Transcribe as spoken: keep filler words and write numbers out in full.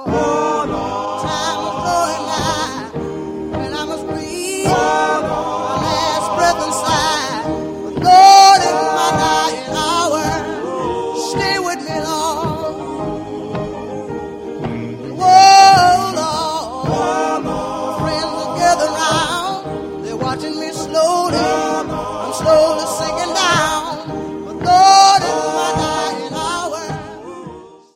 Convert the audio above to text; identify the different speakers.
Speaker 1: Oh, Lord. Time was going by when I must breathe. Oh, Lord. My last breath inside. But Lord, in my dying hour, stay with me, Lord. Whoa, Lord. Oh, Lord. My friends are gathered round. They're watching me slowly. Oh, I'm slowly sinking down.